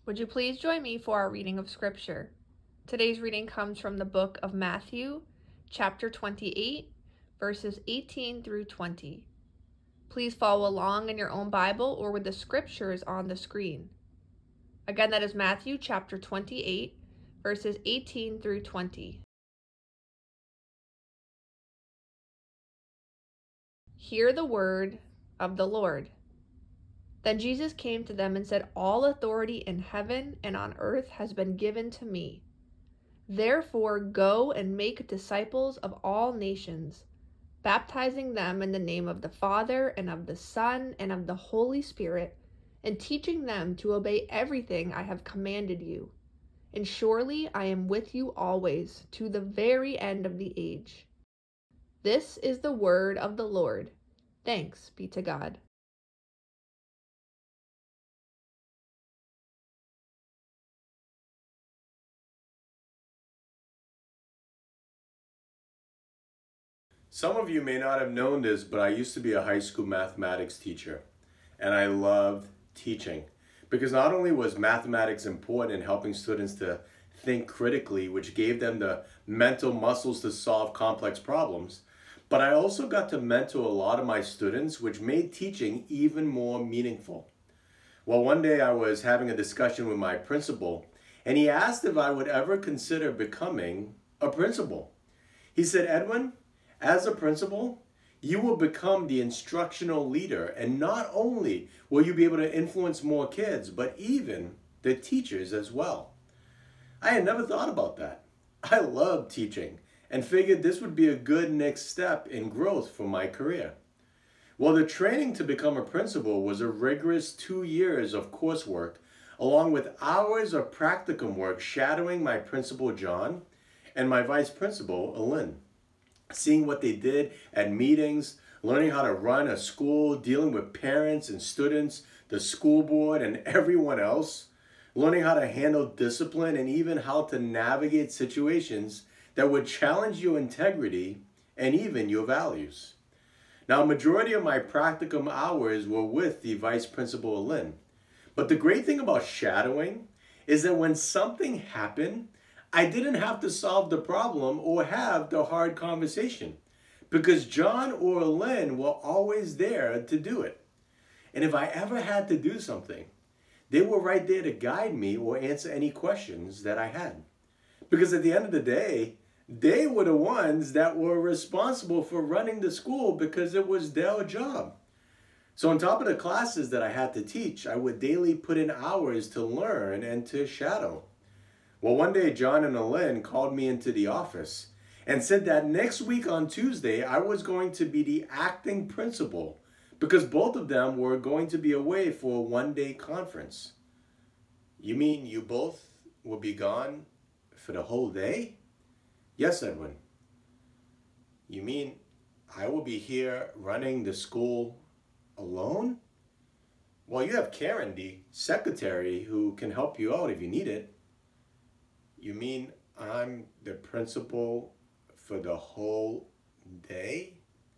Would you please join me for our reading of Scripture? Today's reading comes from the book of Matthew, chapter 28, verses 18 through 20. Please follow along in your own Bible or with the scriptures on the screen. Again, that is Matthew chapter 28, verses 18 through 20. Hear the word of the Lord. Then Jesus came to them and said, "All authority in heaven and on earth has been given to me. Therefore, go and make disciples of all nations, baptizing them in the name of the Father and of the Son and of the Holy Spirit, and teaching them to obey everything I have commanded you. And surely I am with you always, to the very end of the age." This is the word of the Lord. Thanks be to God. Some of you may not have known this, but I used to be a high school mathematics teacher, and I loved teaching because not only was mathematics important in helping students to think critically, which gave them the mental muscles to solve complex problems, but I also got to mentor a lot of my students, which made teaching even more meaningful. Well, one day I was having a discussion with my principal, and he asked if I would ever consider becoming a principal. He said, "Edwin, as a principal, you will become the instructional leader, and not only will you be able to influence more kids, but even the teachers as well." I had never thought about that. I love teaching and figured this would be a good next step in growth for my career. Well, the training to become a principal was a rigorous 2 years of coursework, along with hours of practicum work shadowing my principal, John, and my vice principal, Alin. Seeing what they did at meetings, learning how to run a school, dealing with parents and students, the school board, and everyone else, learning how to handle discipline and even how to navigate situations that would challenge your integrity and even your values. Now, a majority of my practicum hours were with the vice principal, Lynn. But the great thing about shadowing is that when something happened, I didn't have to solve the problem or have the hard conversation because John or Lynn were always there to do it. And if I ever had to do something, they were right there to guide me or answer any questions that I had. Because at the end of the day, they were the ones that were responsible for running the school because it was their job. So on top of the classes that I had to teach, I would daily put in hours to learn and to shadow. Well, one day John and Alin called me into the office and said that next week on Tuesday, I was going to be the acting principal because both of them were going to be away for a one-day conference. "You mean you both will be gone for the whole day?" "Yes, Edwin." "You mean I will be here running the school alone?" "Well, you have Karen, the secretary, who can help you out if you need it." "You mean I'm the principal for the whole day?"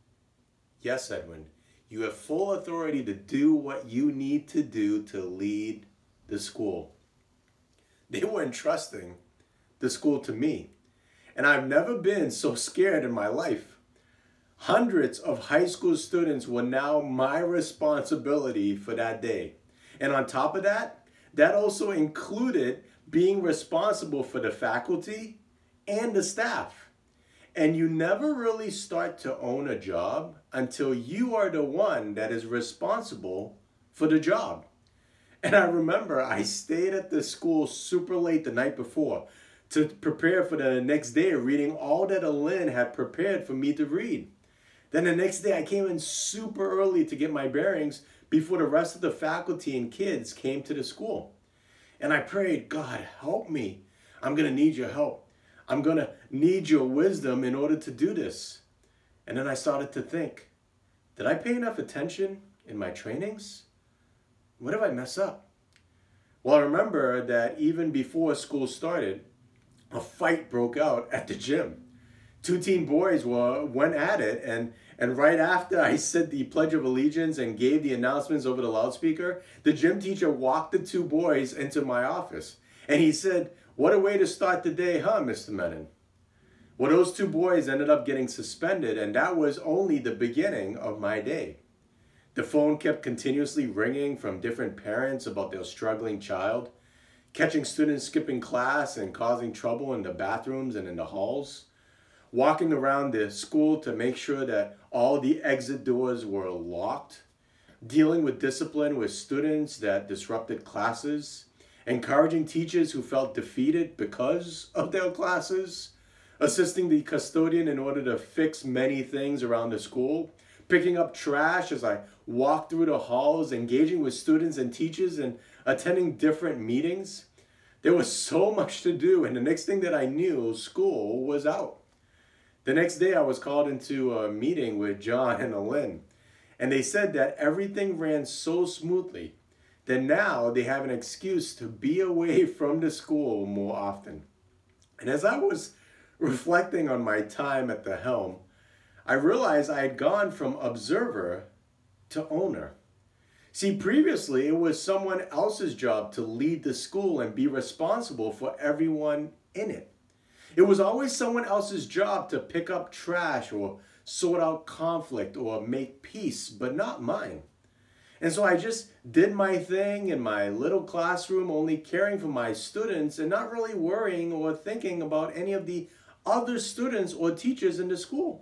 "Yes, Edwin. You have full authority to do what you need to do to lead the school." They were entrusting the school to me, and I've never been so scared in my life. Hundreds of high school students were now my responsibility for that day. And on top of that, that also included being responsible for the faculty and the staff. And you never really start to own a job until you are the one that is responsible for the job. And I remember I stayed at the school super late the night before to prepare for the next day, reading all that Alin had prepared for me to read. Then the next day I came in super early to get my bearings before the rest of the faculty and kids came to the school. And I prayed, "God, help me. I'm going to need your help. I'm going to need your wisdom in order to do this." And then I started to think, did I pay enough attention in my trainings? What did I mess up? Well, I remember that even before school started, a fight broke out at the gym. Two teen boys went at it, and right after I said the Pledge of Allegiance and gave the announcements over the loudspeaker, the gym teacher walked the two boys into my office. And he said, "What a way to start the day, huh, Mr. Menon?" Well, those two boys ended up getting suspended, and that was only the beginning of my day. The phone kept continuously ringing from different parents about their struggling child, catching students skipping class and causing trouble in the bathrooms and in the halls, walking around the school to make sure that all the exit doors were locked, dealing with discipline with students that disrupted classes, encouraging teachers who felt defeated because of their classes, assisting the custodian in order to fix many things around the school, picking up trash as I walked through the halls, engaging with students and teachers, and attending different meetings. There was so much to do, and the next thing that I knew, school was out. The next day I was called into a meeting with John and Alin, and they said that everything ran so smoothly that now they have an excuse to be away from the school more often. And as I was reflecting on my time at the helm, I realized I had gone from observer to owner. See, previously it was someone else's job to lead the school and be responsible for everyone in it. It was always someone else's job to pick up trash or sort out conflict or make peace, but not mine. And so I just did my thing in my little classroom, only caring for my students and not really worrying or thinking about any of the other students or teachers in the school.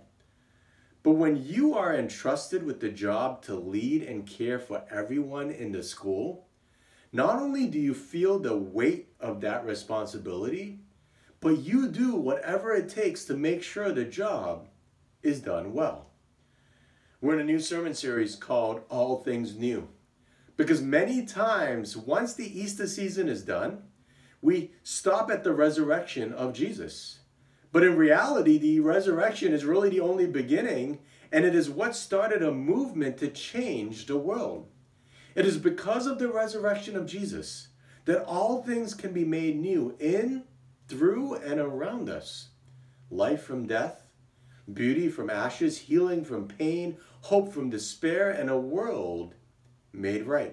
But when you are entrusted with the job to lead and care for everyone in the school, not only do you feel the weight of that responsibility, but you do whatever it takes to make sure the job is done well. We're in a new sermon series called All Things New, because many times once the Easter season is done, we stop at the resurrection of Jesus. But in reality, the resurrection is really the only beginning, and it is what started a movement to change the world. It is because of the resurrection of Jesus that all things can be made new in, through, and around us. Life from death, beauty from ashes, healing from pain, hope from despair, and a world made right.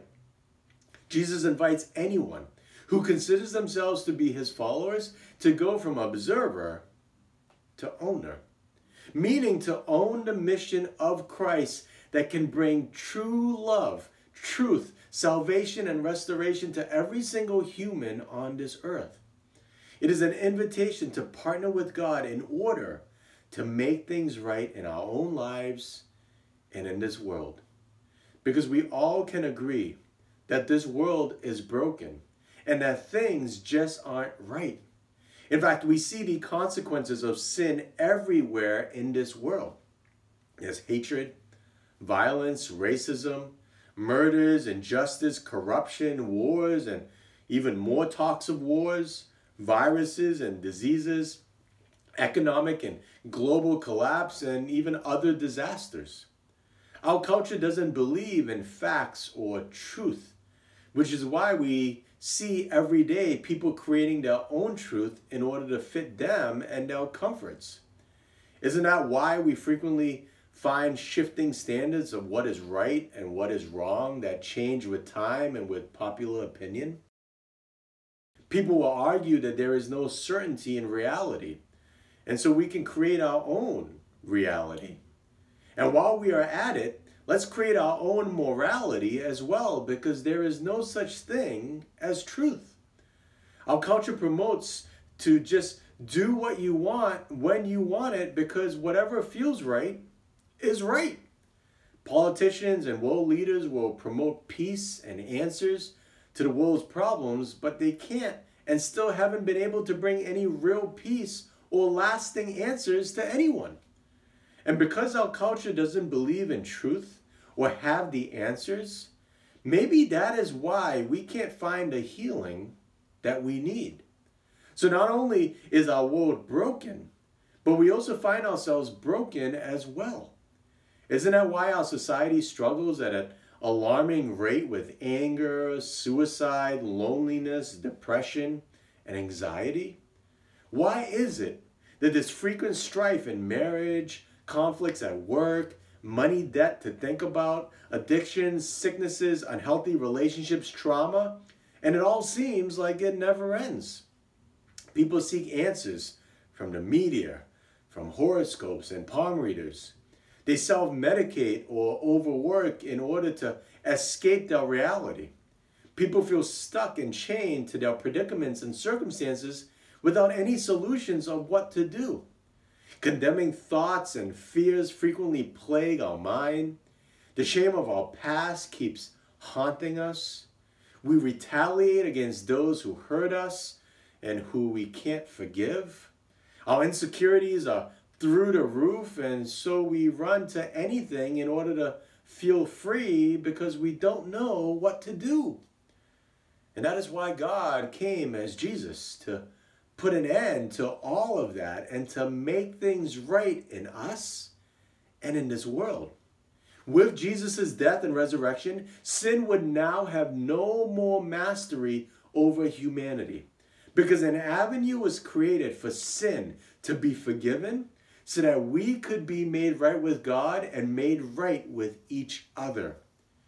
Jesus invites anyone who considers themselves to be his followers to go from observer to owner, meaning to own the mission of Christ that can bring true love, truth, salvation, and restoration to every single human on this earth. It is an invitation to partner with God in order to make things right in our own lives and in this world. Because we all can agree that this world is broken and that things just aren't right. In fact, we see the consequences of sin everywhere in this world. There's hatred, violence, racism, murders, injustice, corruption, wars, and even more talks of wars, viruses and diseases, economic and global collapse, and even other disasters. Our culture doesn't believe in facts or truth, which is why we see every day people creating their own truth in order to fit them and their comforts. Isn't that why we frequently find shifting standards of what is right and what is wrong that change with time and with popular opinion? People will argue that there is no certainty in reality, and so we can create our own reality. And while we are at it, let's create our own morality as well, because there is no such thing as truth. Our culture promotes to just do what you want when you want it, because whatever feels right is right. Politicians and world leaders will promote peace and answers to the world's problems, but they can't and still haven't been able to bring any real peace or lasting answers to anyone. And because our culture doesn't believe in truth or have the answers, maybe that is why we can't find the healing that we need. So not only is our world broken, but we also find ourselves broken as well. Isn't that why our society struggles at an alarming rate with anger, suicide, loneliness, depression, and anxiety? Why is it that there's frequent strife in marriage, conflicts at work, money debt to think about, addictions, sicknesses, unhealthy relationships, trauma, and it all seems like it never ends. People seek answers from the media, from horoscopes and palm readers. They self-medicate or overwork in order to escape their reality. People feel stuck and chained to their predicaments and circumstances without any solutions of what to do. Condemning thoughts and fears frequently plague our mind. The shame of our past keeps haunting us. We retaliate against those who hurt us and who we can't forgive. Our insecurities are through the roof, and so we run to anything in order to feel free because we don't know what to do. And that is why God came as Jesus, to put an end to all of that and to make things right in us and in this world. With Jesus' death and resurrection, sin would now have no more mastery over humanity, because an avenue was created for sin to be forgiven so that we could be made right with God and made right with each other.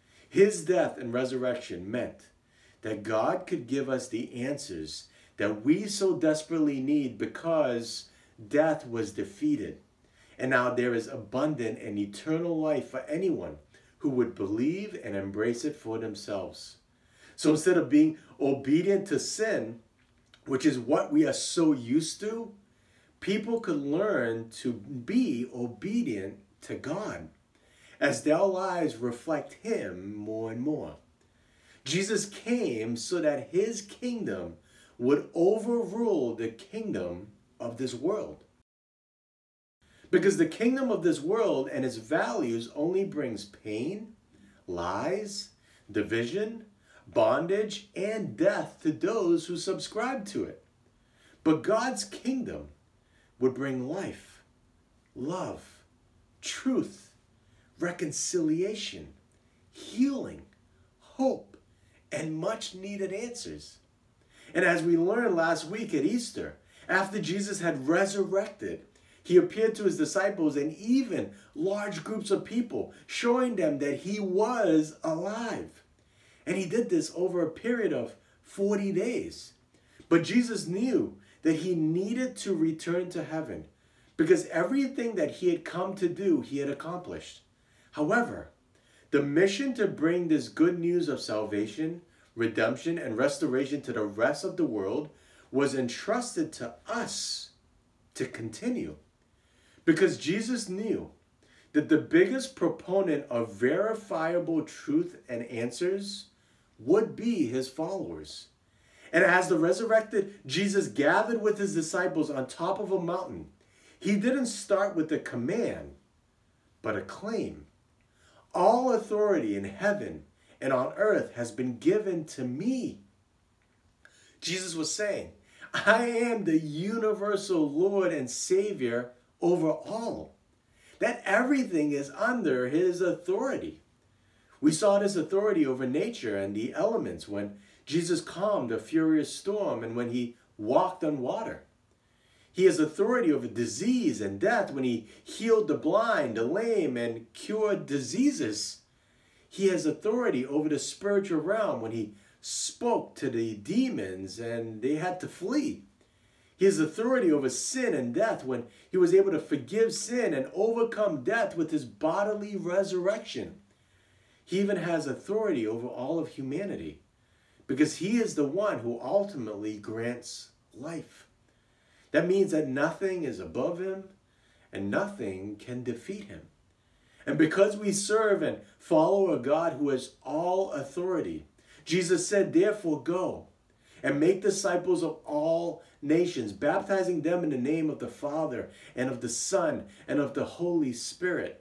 His death and resurrection meant that God could give us the answers that we so desperately need, because death was defeated. And now there is abundant and eternal life for anyone who would believe and embrace it for themselves. So instead of being obedient to sin, which is what we are so used to, people could learn to be obedient to God as their lives reflect Him more and more. Jesus came so that His kingdom would overrule the kingdom of this world. Because the kingdom of this world and its values only brings pain, lies, division, bondage, and death to those who subscribe to it. But God's kingdom would bring life, love, truth, reconciliation, healing, hope, and much needed answers. And as we learned last week at Easter, after Jesus had resurrected, He appeared to His disciples and even large groups of people, showing them that He was alive. And He did this over a period of 40 days. But Jesus knew that He needed to return to heaven, because everything that He had come to do, He had accomplished. However, the mission to bring this good news of salvation, redemption, and restoration to the rest of the world was entrusted to us to continue. Because Jesus knew that the biggest proponent of verifiable truth and answers would be His followers. And as the resurrected Jesus gathered with His disciples on top of a mountain, He didn't start with a command, but a claim. All authority in heaven and on earth has been given to me. Jesus was saying, I am the universal Lord and Savior over all. That everything is under His authority. We saw this authority over nature and the elements when Jesus calmed a furious storm and when He walked on water. He has authority over disease and death when He healed the blind, the lame, and cured diseases. He has authority over the spiritual realm when He spoke to the demons and they had to flee. He has authority over sin and death when He was able to forgive sin and overcome death with His bodily resurrection. He even has authority over all of humanity, because He is the one who ultimately grants life. That means that nothing is above Him and nothing can defeat Him. And because we serve and follow a God who has all authority, Jesus said, therefore go and make disciples of all nations, baptizing them in the name of the Father and of the Son and of the Holy Spirit.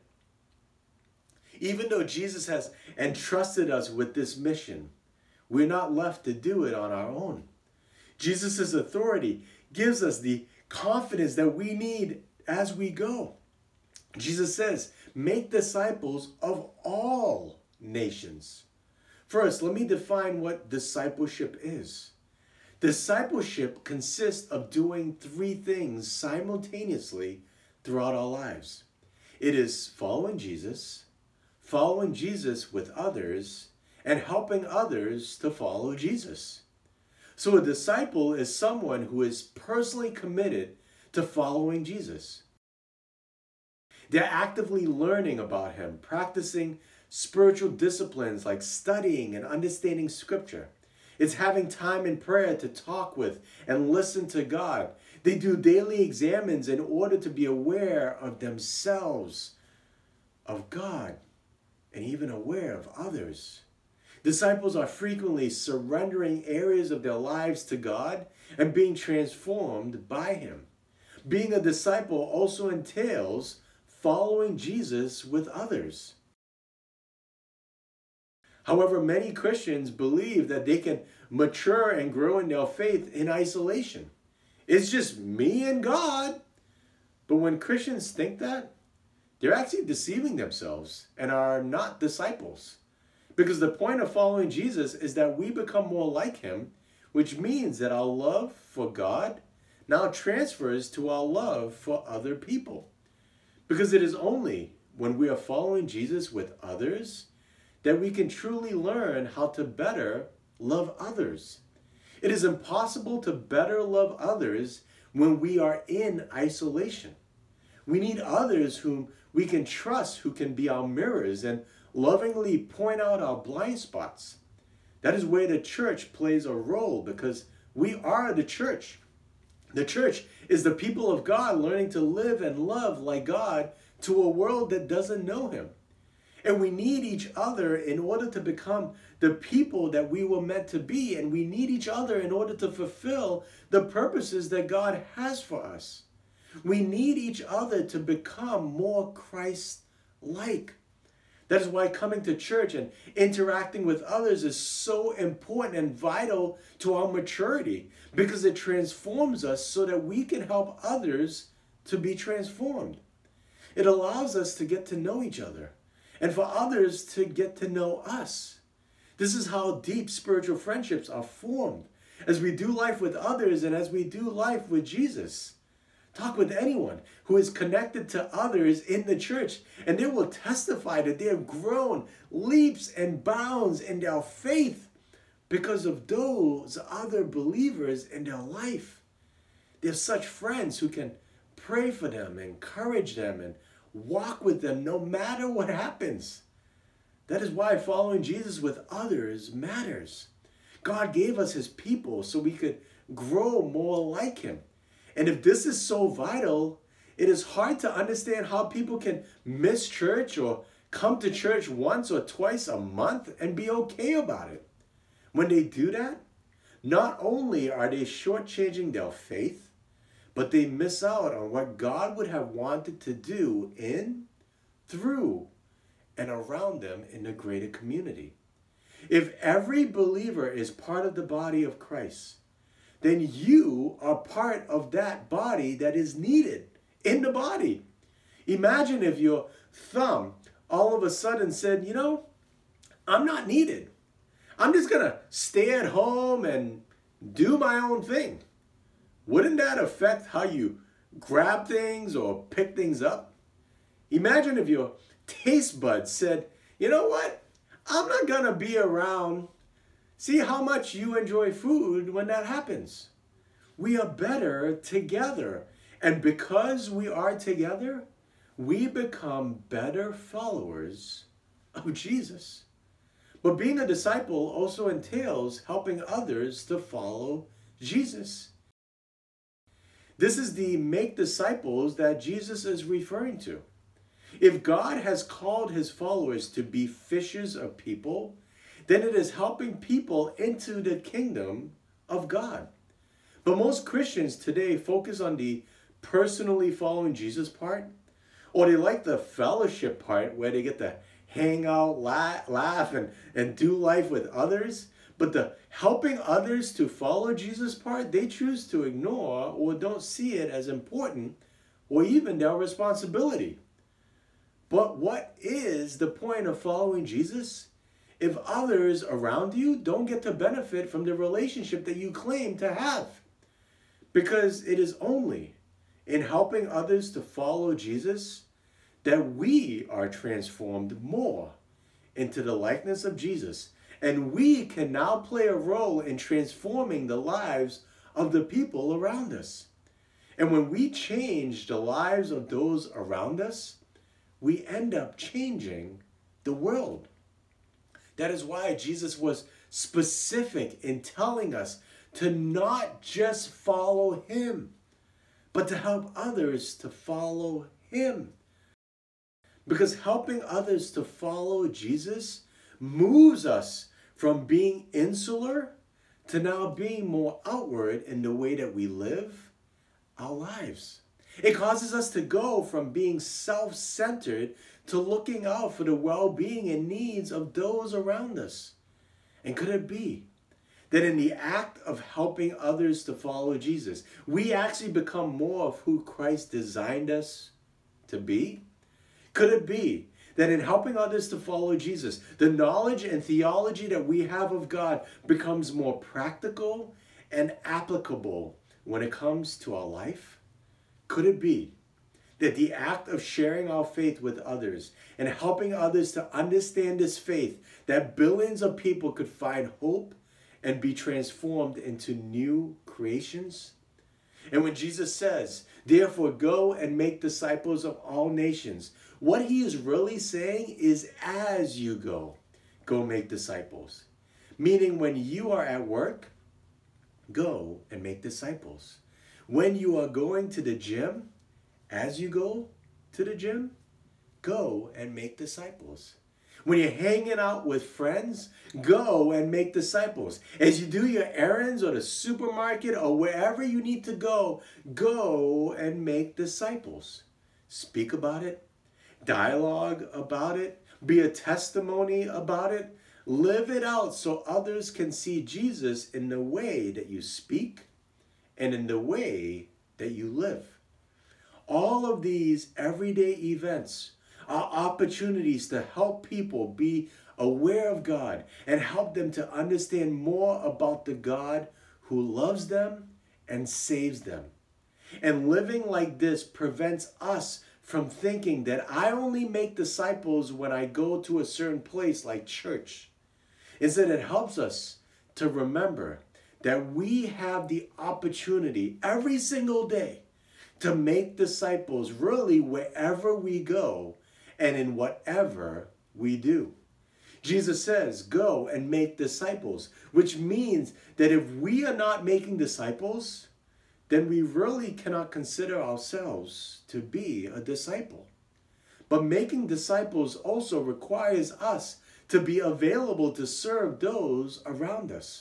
Even though Jesus has entrusted us with this mission, we're not left to do it on our own. Jesus' authority gives us the confidence that we need as we go. Jesus says, make disciples of all nations. First, let me define what discipleship is. Discipleship consists of doing three things simultaneously throughout our lives. It is following Jesus with others, and helping others to follow Jesus. So a disciple is someone who is personally committed to following Jesus. They're actively learning about him, practicing spiritual disciplines like studying and understanding scripture. It's having time in prayer to talk with and listen to God. They do daily examines in order to be aware of themselves, of God, and even aware of others. Disciples are frequently surrendering areas of their lives to God and being transformed by him. Being a disciple also entails following Jesus with others. However, many Christians believe that they can mature and grow in their faith in isolation. It's just me and God. But when Christians think that, they're actually deceiving themselves and are not disciples. Because the point of following Jesus is that we become more like him, which means that our love for God now transfers to our love for other people. Because it is only when we are following Jesus with others that we can truly learn how to better love others. It is impossible to better love others when we are in isolation. We need others whom we can trust, who can be our mirrors and lovingly point out our blind spots. That is where the church plays a role, because we are the church. The church is the people of God learning to live and love like God to a world that doesn't know him. And we need each other in order to become the people that we were meant to be. And we need each other in order to fulfill the purposes that God has for us. We need each other to become more Christ-like. That is why coming to church and interacting with others is so important and vital to our maturity, because it transforms us so that we can help others to be transformed. It allows us to get to know each other and for others to get to know us. This is how deep spiritual friendships are formed, as we do life with others and as we do life with Jesus. Talk with anyone who is connected to others in the church, and they will testify that they have grown leaps and bounds in their faith because of those other believers in their life. They have such friends who can pray for them, encourage them, and walk with them no matter what happens. That is why following Jesus with others matters. God gave us his people so we could grow more like him. And if this is so vital, it is hard to understand how people can miss church or come to church once or twice a month and be okay about it. When they do that, not only are they shortchanging their faith, but they miss out on what God would have wanted to do in, through, and around them in the greater community. If every believer is part of the body of Christ, then you are part of that body that is needed in the body. Imagine if your thumb all of a sudden said, I'm not needed. I'm just going to stay at home and do my own thing. Wouldn't that affect how you grab things or pick things up? Imagine if your taste buds said, you know what? I'm not going to be around. See how much you enjoy food when that happens. We are better together. And because we are together, we become better followers of Jesus. But being a disciple also entails helping others to follow Jesus. This is the make disciples that Jesus is referring to. If God has called his followers to be fishers of people, then it is helping people into the kingdom of God. But most Christians today focus on the personally following Jesus part, or they like the fellowship part where they get to hang out, laugh, and do life with others. But the helping others to follow Jesus part, they choose to ignore or don't see it as important or even their responsibility. But what is the point of following Jesus? if others around you don't get to benefit from the relationship that you claim to have. Because it is only in helping others to follow Jesus that we are transformed more into the likeness of Jesus. And we can now play a role in transforming the lives of the people around us. And when we change the lives of those around us, we end up changing the world. That is why Jesus was specific in telling us to not just follow him, but to help others to follow him. Because helping others to follow Jesus moves us from being insular to now being more outward in the way that we live our lives. It causes us to go from being self-centered to looking out for the well-being and needs of those around us. And could it be that in the act of helping others to follow Jesus, we actually become more of who Christ designed us to be? Could it be that in helping others to follow Jesus, the knowledge and theology that we have of God becomes more practical and applicable when it comes to our life? Could it be that the act of sharing our faith with others and helping others to understand this faith, that billions of people could find hope and be transformed into new creations? And when Jesus says, therefore go and make disciples of all nations, what he is really saying is, as you go make disciples. Meaning when you are at work, go and make disciples. When you are going to the gym, as you go to the gym, go and make disciples. When you're hanging out with friends, go and make disciples. As you do your errands or the supermarket or wherever you need to go and make disciples. Speak about it, dialogue about it, be a testimony about it, live it out so others can see Jesus in the way that you speak and in the way that you live. All of these everyday events are opportunities to help people be aware of God and help them to understand more about the God who loves them and saves them. And living like this prevents us from thinking that I only make disciples when I go to a certain place like church. Instead, it helps us to remember that we have the opportunity every single day to make disciples really wherever we go and in whatever we do. Jesus says, go and make disciples, which means that if we are not making disciples, then we really cannot consider ourselves to be a disciple. But making disciples also requires us to be available to serve those around us.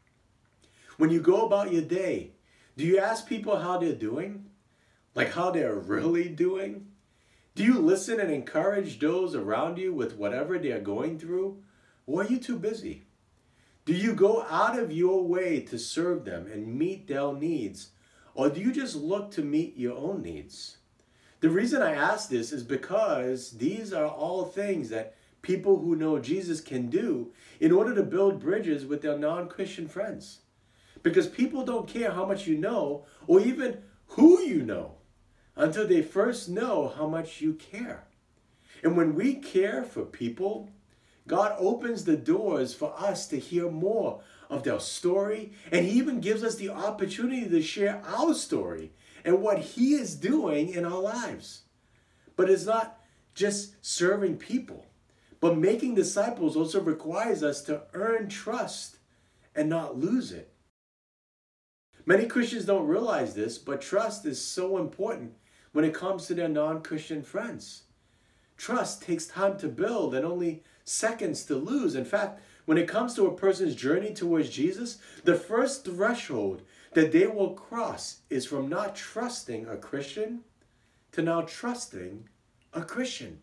When you go about your day, do you ask people how they're doing? Like how they're really doing? Do you listen and encourage those around you with whatever they're going through? Or are you too busy? Do you go out of your way to serve them and meet their needs? Or do you just look to meet your own needs? The reason I ask this is because these are all things that people who know Jesus can do in order to build bridges with their non-Christian friends. Because people don't care how much you know or even who you know until they first know how much you care. And when we care for people, God opens the doors for us to hear more of their story, and he even gives us the opportunity to share our story and what he is doing in our lives. But it's not just serving people, but making disciples also requires us to earn trust and not lose it. Many Christians don't realize this, but trust is so important when it comes to their non-Christian friends. Trust takes time to build and only seconds to lose. In fact, when it comes to a person's journey towards Jesus, the first threshold that they will cross is from not trusting a Christian to now trusting a Christian.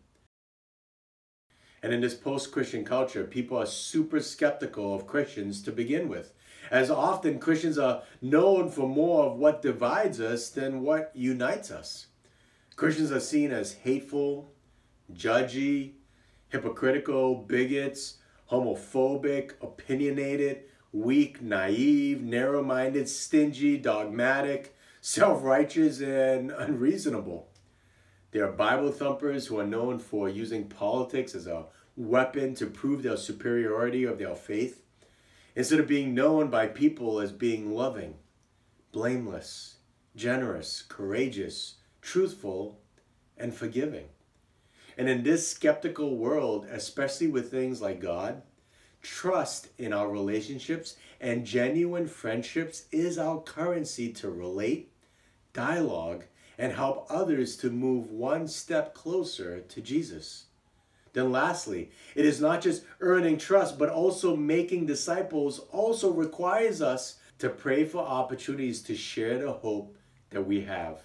And in this post-Christian culture, people are super skeptical of Christians to begin with, as often Christians are known for more of what divides us than what unites us. Christians are seen as hateful, judgy, hypocritical, bigots, homophobic, opinionated, weak, naive, narrow-minded, stingy, dogmatic, self-righteous, and unreasonable. There are Bible thumpers who are known for using politics as a weapon to prove their superiority of their faith, instead of being known by people as being loving, blameless, generous, courageous, truthful, and forgiving. And in this skeptical world, especially with things like God, trust in our relationships and genuine friendships is our currency to relate, dialogue, and help others to move one step closer to Jesus. Then lastly, it is not just earning trust, but also making disciples also requires us to pray for opportunities to share the hope that we have.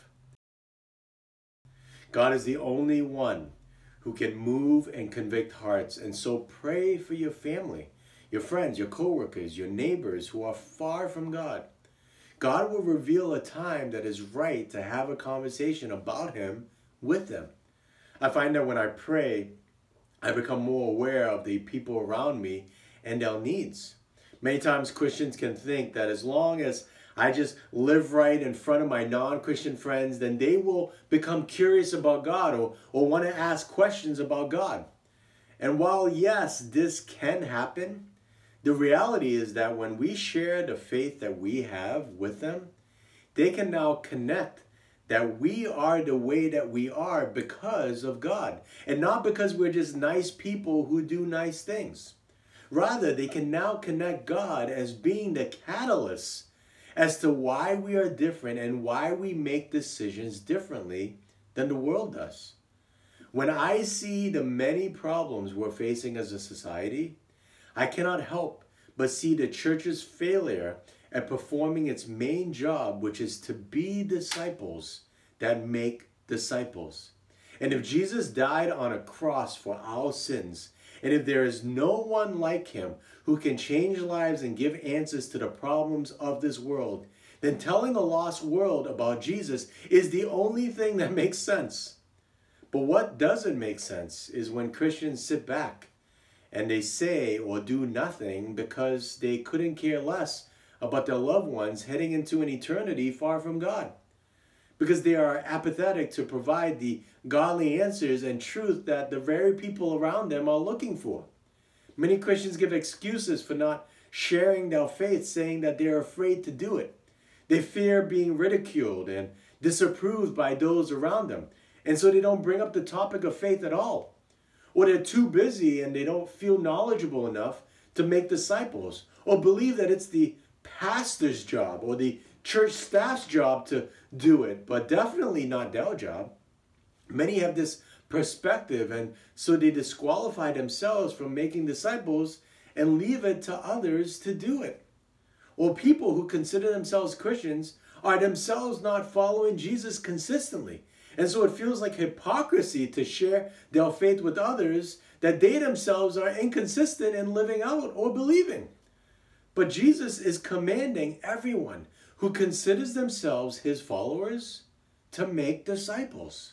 God is the only one who can move and convict hearts, and so pray for your family, your friends, your coworkers, your neighbors who are far from God. God will reveal a time that is right to have a conversation about Him with them. I find that when I pray, I become more aware of the people around me and their needs. Many times Christians can think that as long as I just live right in front of my non-Christian friends, then they will become curious about God or want to ask questions about God. And while yes, this can happen, the reality is that when we share the faith that we have with them, they can now connect that we are the way that we are because of God, and not because we're just nice people who do nice things. Rather, they can now connect God as being the catalyst as to why we are different and why we make decisions differently than the world does. When I see the many problems we're facing as a society, I cannot help but see the church's failure at performing its main job, which is to be disciples that make disciples. And if Jesus died on a cross for our sins, and if there is no one like Him who can change lives and give answers to the problems of this world, then telling a lost world about Jesus is the only thing that makes sense. But what doesn't make sense is when Christians sit back and they say or do nothing because they couldn't care less about their loved ones heading into an eternity far from God, because they are apathetic to provide the godly answers and truth that the very people around them are looking for. Many Christians give excuses for not sharing their faith, saying that they are afraid to do it. They fear being ridiculed and disapproved by those around them, and so they don't bring up the topic of faith at all. Or they're too busy and they don't feel knowledgeable enough to make disciples, or believe that it's the pastor's job or the church staff's job to do it, but definitely not their job. Many have this perspective, and so they disqualify themselves from making disciples and leave it to others to do it. Or people who consider themselves Christians are themselves not following Jesus consistently. And so it feels like hypocrisy to share their faith with others that they themselves are inconsistent in living out or believing. But Jesus is commanding everyone who considers themselves His followers to make disciples.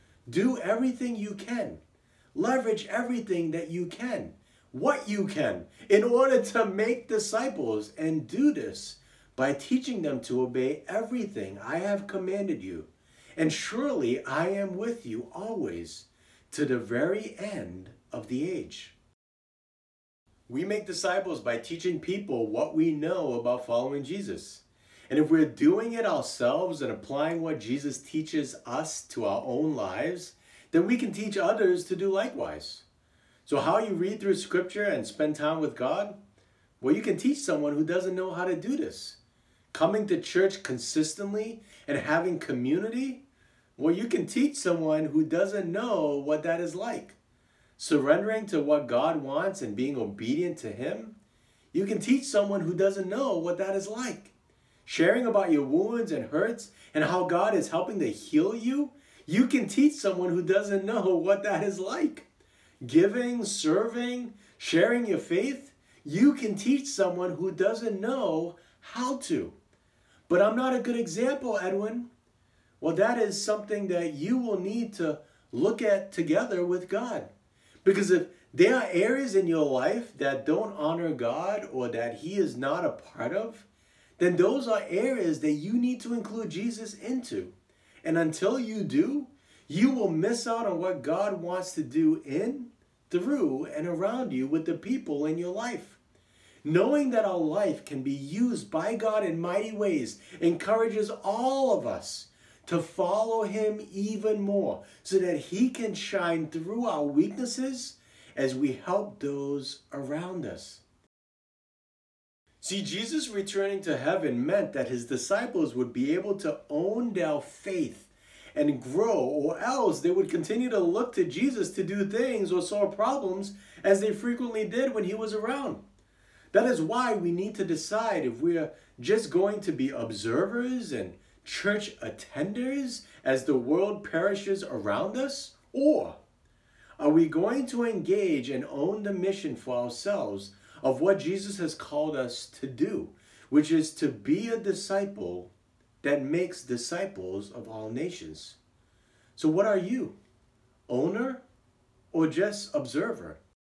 Do everything you can. Leverage everything that you can, what you can, in order to make disciples, and do this by teaching them to obey everything I have commanded you. And surely I am with you always to the very end of the age. We make disciples by teaching people what we know about following Jesus. And if we're doing it ourselves and applying what Jesus teaches us to our own lives, then we can teach others to do likewise. So how you read through Scripture and spend time with God? Well, you can teach someone who doesn't know how to do this. Coming to church consistently and having community? Well, you can teach someone who doesn't know what that is like. Surrendering to what God wants and being obedient to Him? You can teach someone who doesn't know what that is like. Sharing about your wounds and hurts and how God is helping to heal you? You can teach someone who doesn't know what that is like. Giving, serving, sharing your faith? You can teach someone who doesn't know how to. But I'm not a good example, Edwin. Well, that is something that you will need to look at together with God. Because if there are areas in your life that don't honor God or that He is not a part of, then those are areas that you need to include Jesus into. And until you do, you will miss out on what God wants to do in, through, and around you with the people in your life. Knowing that our life can be used by God in mighty ways encourages all of us to follow Him even more so that He can shine through our weaknesses as we help those around us. See, Jesus returning to heaven meant that His disciples would be able to own their faith and grow, or else they would continue to look to Jesus to do things or solve problems as they frequently did when He was around. That is why we need to decide if we are just going to be observers and church attenders as the world perishes around us, or are we going to engage and own the mission for ourselves of what Jesus has called us to do, which is to be a disciple that makes disciples of all nations? So what are you? Owner or just observer?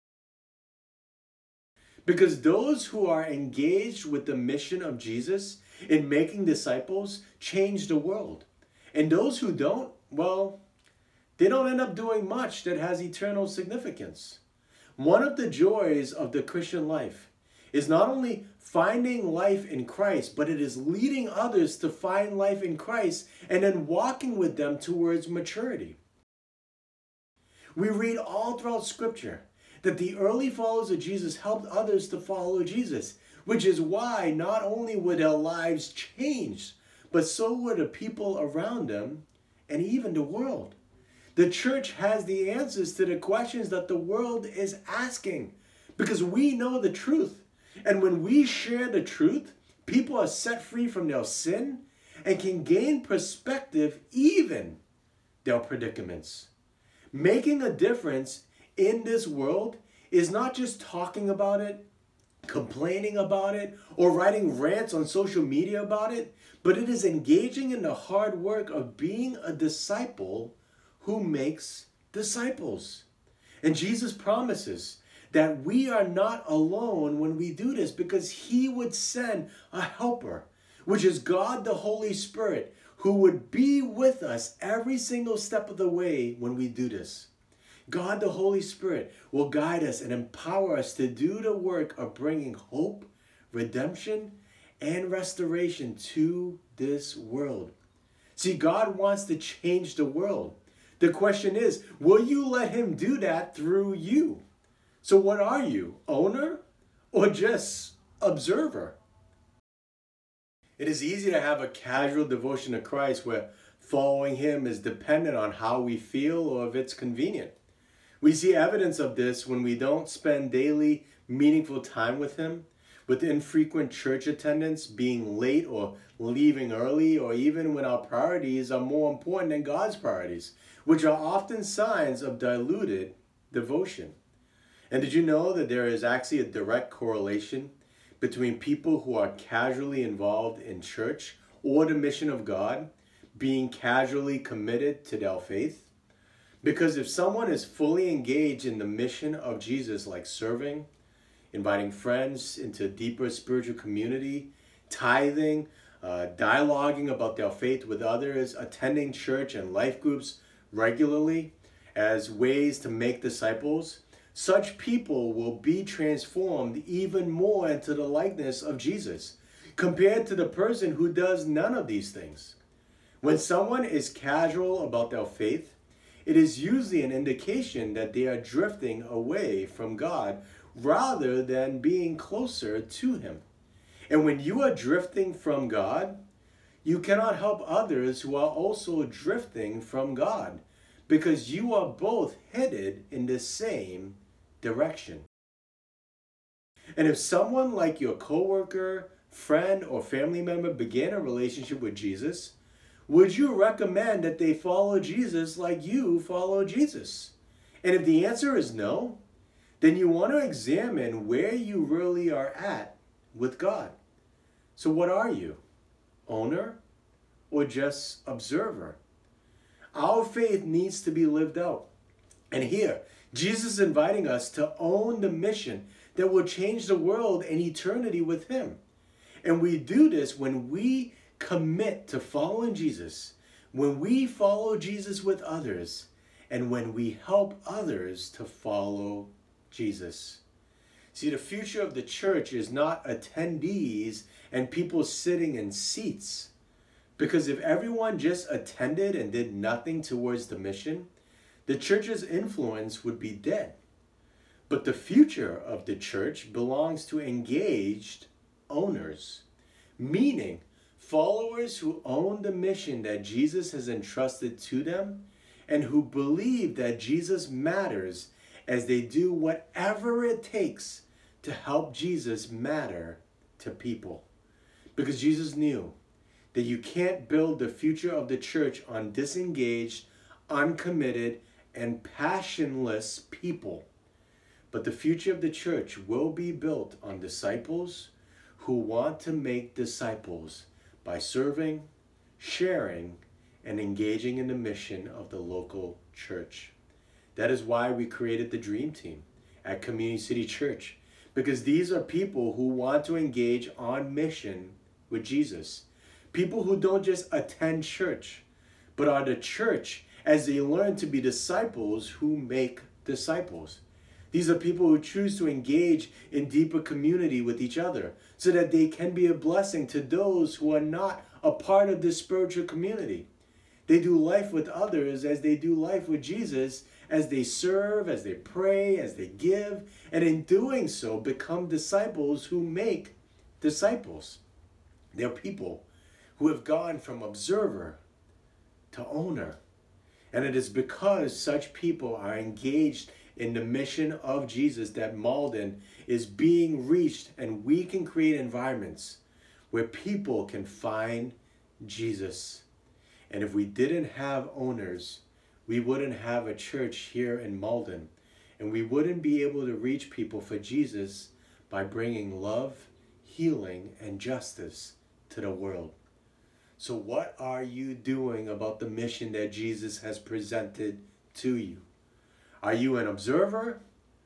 Because those who are engaged with the mission of Jesus in making disciples change the world. And those who don't, well, they don't end up doing much that has eternal significance. One of the joys of the Christian life is not only finding life in Christ, but it is leading others to find life in Christ and then walking with them towards maturity. We read all throughout Scripture that the early followers of Jesus helped others to follow Jesus, which is why not only were their lives changed, but so were the people around them and even the world. The church has the answers to the questions that the world is asking because we know the truth. And when we share the truth, people are set free from their sin and can gain perspective even their predicaments. Making a difference in this world is not just talking about it, complaining about it, or writing rants on social media about it, but it is engaging in the hard work of being a disciple who makes disciples. And Jesus promises that we are not alone when we do this because He would send a helper, which is God the Holy Spirit, who would be with us every single step of the way when we do this. God the Holy Spirit will guide us and empower us to do the work of bringing hope, redemption, and restoration to this world. See, God wants to change the world. The question is, will you let Him do that through you? So what are you, owner or just observer? It is easy to have a casual devotion to Christ where following Him is dependent on how we feel or if it's convenient. We see evidence of this when we don't spend daily, meaningful time with Him, with infrequent church attendance, being late or leaving early, or even when our priorities are more important than God's priorities, which are often signs of diluted devotion. And did you know that there is actually a direct correlation between people who are casually involved in church or the mission of God being casually committed to their faith? Because if someone is fully engaged in the mission of Jesus, like serving, inviting friends into deeper spiritual community, tithing, dialoguing about their faith with others, attending church and life groups regularly as ways to make disciples, such people will be transformed even more into the likeness of Jesus, compared to the person who does none of these things. When someone is casual about their faith, it is usually an indication that they are drifting away from God rather than being closer to Him. And when you are drifting from God, you cannot help others who are also drifting from God, because you are both headed in the same direction. And if someone like your coworker, friend, or family member began a relationship with Jesus, would you recommend that they follow Jesus like you follow Jesus? And if the answer is no, then you want to examine where you really are at with God. So what are you? Owner or just observer? Our faith needs to be lived out. And here, Jesus is inviting us to own the mission that will change the world and eternity with him. And we do this when we commit to following Jesus, when we follow Jesus with others, and when we help others to follow Jesus. See, the future of the church is not attendees and people sitting in seats. Because if everyone just attended and did nothing towards the mission, the church's influence would be dead. But the future of the church belongs to engaged owners, meaning followers who own the mission that Jesus has entrusted to them and who believe that Jesus matters as they do whatever it takes to help Jesus matter to people. Because Jesus knew that you can't build the future of the church on disengaged, uncommitted, and passionless people. But the future of the church will be built on disciples who want to make disciples by serving, sharing, and engaging in the mission of the local church. That is why we created the Dream Team at Community City Church, because these are people who want to engage on mission with Jesus. People who don't just attend church, but are the church as they learn to be disciples who make disciples. These are people who choose to engage in deeper community with each other so that they can be a blessing to those who are not a part of this spiritual community. They do life with others as they do life with Jesus, as they serve, as they pray, as they give, and in doing so become disciples who make disciples. They're people who have gone from observer to owner. And it is because such people are engaged in the mission of Jesus that Malden is being reached, and we can create environments where people can find Jesus. And if we didn't have owners, we wouldn't have a church here in Malden, and we wouldn't be able to reach people for Jesus by bringing love, healing, and justice to the world. So what are you doing about the mission that Jesus has presented to you? Are you an observer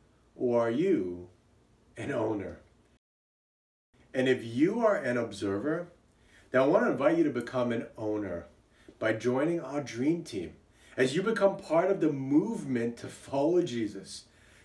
or are you an owner? And if you are an observer, then I want to invite you to become an owner by joining our Dream Team. As you become part of the movement to follow Jesus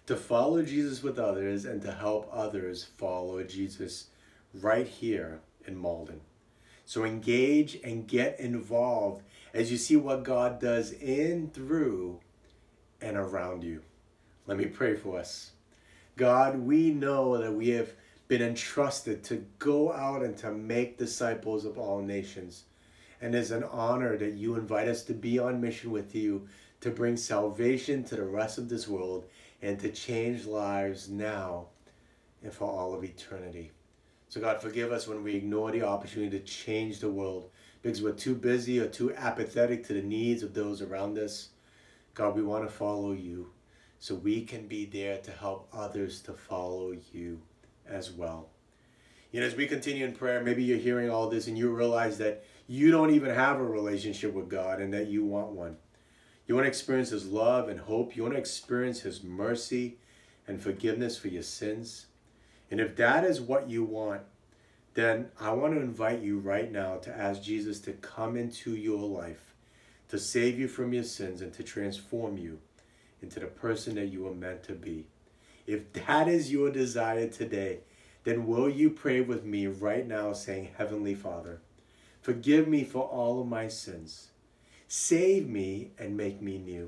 with others, and to help others follow Jesus right here in Malden. So engage and get involved as you see what God does in, through, and around you. Let me pray for us. God, we know that we have been entrusted to go out and to make disciples of all nations. And it's an honor that you invite us to be on mission with you, to bring salvation to the rest of this world and to change lives now and for all of eternity. So God, forgive us when we ignore the opportunity to change the world because we're too busy or too apathetic to the needs of those around us. God, we want to follow you so we can be there to help others to follow you as well. You know, as we continue in prayer, maybe you're hearing all this and you realize that you don't even have a relationship with God and that you want one. You want to experience his love and hope. You want to experience his mercy and forgiveness for your sins. And if that is what you want, then I want to invite you right now to ask Jesus to come into your life, to save you from your sins and to transform you into the person that you were meant to be. If that is your desire today, then will you pray with me right now saying, Heavenly Father, forgive me for all of my sins. Save me and make me new.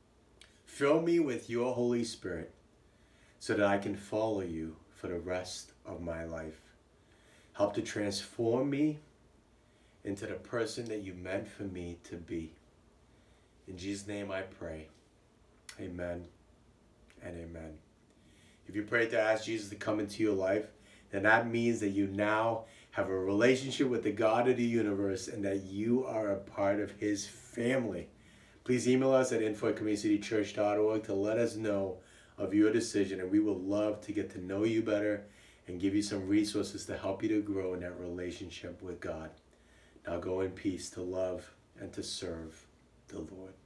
Fill me with your Holy Spirit so that I can follow you for the rest of my life. Help to transform me into the person that you meant for me to be. In Jesus' name I pray. Amen and amen. If you prayed to ask Jesus to come into your life, then that means that you now have a relationship with the God of the universe and that you are a part of his family. Please email us at info@communitycitychurch.org to let us know of your decision, and we would love to get to know you better and give you some resources to help you to grow in that relationship with God. Now go in peace to love and to serve the Lord.